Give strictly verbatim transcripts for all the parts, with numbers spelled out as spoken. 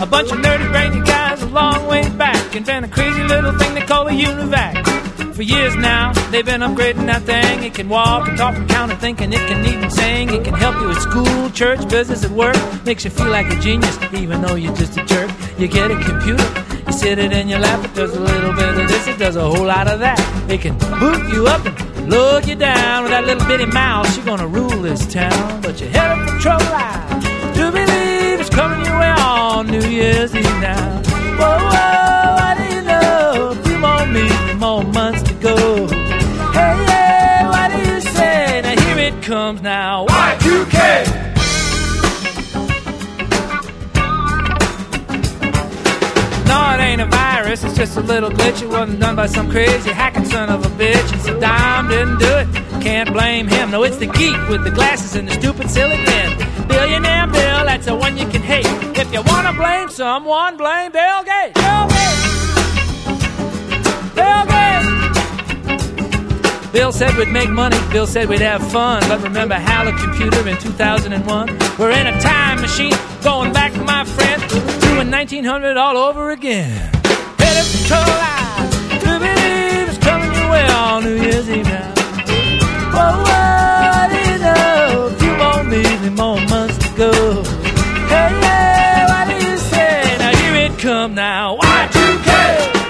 bunch of nerdy brainy guys a long way back invent a crazy little thing they call a UNIVAC. For years now, they've been upgrading that thing. It can walk and talk and count and think, and it can even sing. It can help you at school, church, business, at work. Makes you feel like a genius, even though you're just a jerk. You get a computer, you sit it in your lap. It does a little bit of this, it does a whole lot of that. It can boot you up and look you down. With that little bitty mouse, you're gonna rule this town. But you're headed for trouble, I do believe it's coming your way on New Year's Eve now. Whoa, whoa, what do you know? A few more measly more months to go. Hey, yeah, what do you say? Now here it comes now. Y two K! No, it ain't a virus, it's just a little glitch. It wasn't done by some crazy hacking son of a bitch. And Saddam didn't do it, can't blame him. No, it's the geek with the glasses and the stupid silly pen. Billionaire Bill, that's the one you can hate. If you wanna blame someone, blame Bill Gates. Bill Gates! Bill Gates! Bill said we'd make money, Bill said we'd have fun. But remember Hal the computer in two thousand one? We're in a time machine, going back, my friend, doing nineteen hundred all over again. Headed for trouble, I do believe it's coming your way on New Year's Eve now. Whoa, whoa, what do you know? A few more measly more months to go. Hey, yeah, what do you say? Now here it come now. Y two K!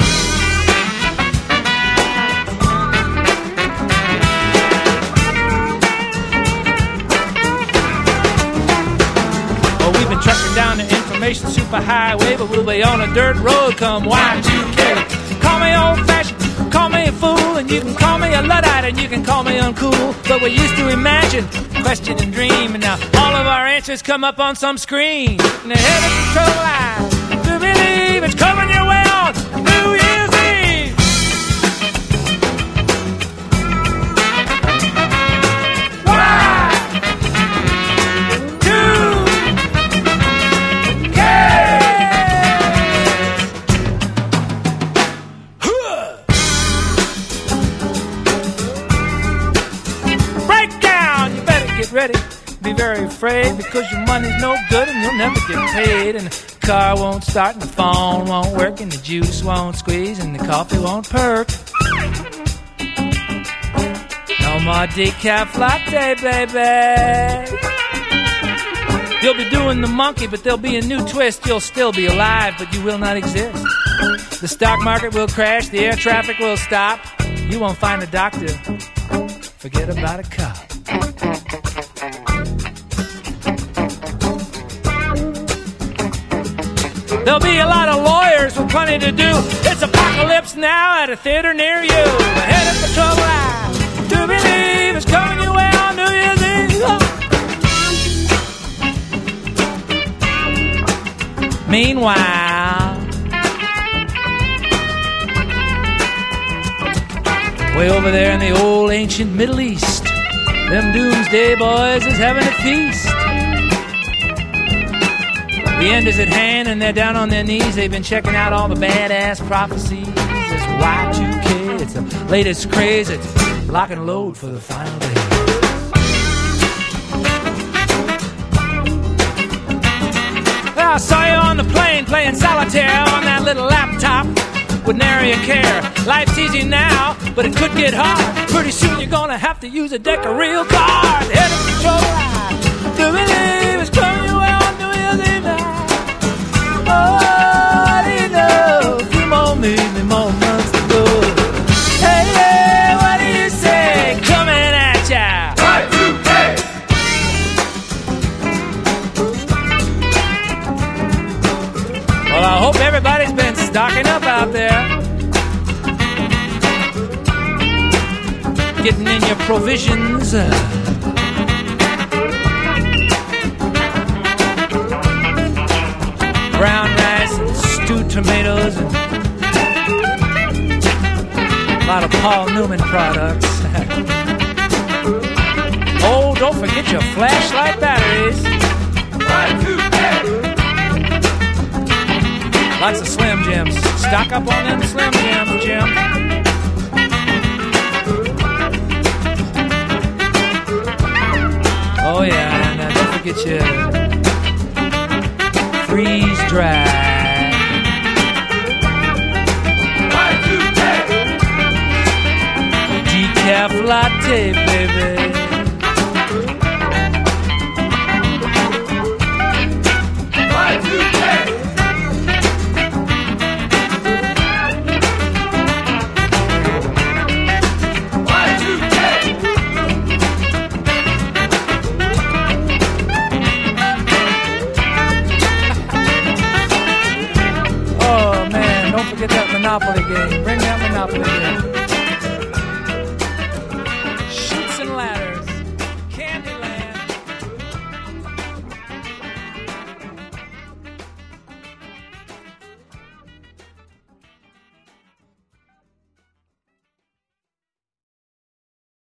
Trucking down the information superhighway, but we'll be on a dirt road come Y two K. Call me old-fashioned, call me a fool, and you can call me a Luddite, and you can call me uncool. But we used to imagine, question and dream, and now all of our answers come up on some screen. And the head of control, I do believe it's coming your way on New Year's Eve. Ready, be very afraid, because your money's no good and you'll never get paid. And the car won't start and the phone won't work and the juice won't squeeze and the coffee won't perk. No more decaf latte, baby. You'll be doing the monkey, but there'll be a new twist. You'll still be alive, but you will not exist. The stock market will crash, the air traffic will stop. You won't find a doctor. Forget about a cop. There'll be a lot of lawyers with plenty to do. It's apocalypse now at a theater near you. Headed for trouble, I do believe it's coming your way on New Year's Eve. Oh. Meanwhile, way over there in the old ancient Middle East, them doomsday boys is having a feast. The end is at hand and they're down on their knees. They've been checking out all the badass prophecies. It's Y two K, it's the latest craze. It's lock and load for the final day. Well, I saw you on the plane playing solitaire on that little laptop with nary a care. Life's easy now, but it could get hard. Pretty soon you're gonna have to use a deck of real cards. Head of control, I do believe it's coming your way on New Year's Eve now. Oh, what do you know? A few more measly more months to go. Hey, yeah, what do you say? Coming at ya. Y two K! Well, I hope everybody's been stocking up out there, getting in your provisions. Brown rice and stewed tomatoes and a lot of Paul Newman products. Oh, don't forget your flashlight batteries. Y two K! Lots of Slim Jims. Stock up on them Slim Jims, Jim. Oh yeah, and uh, don't forget your freeze dry tape, baby.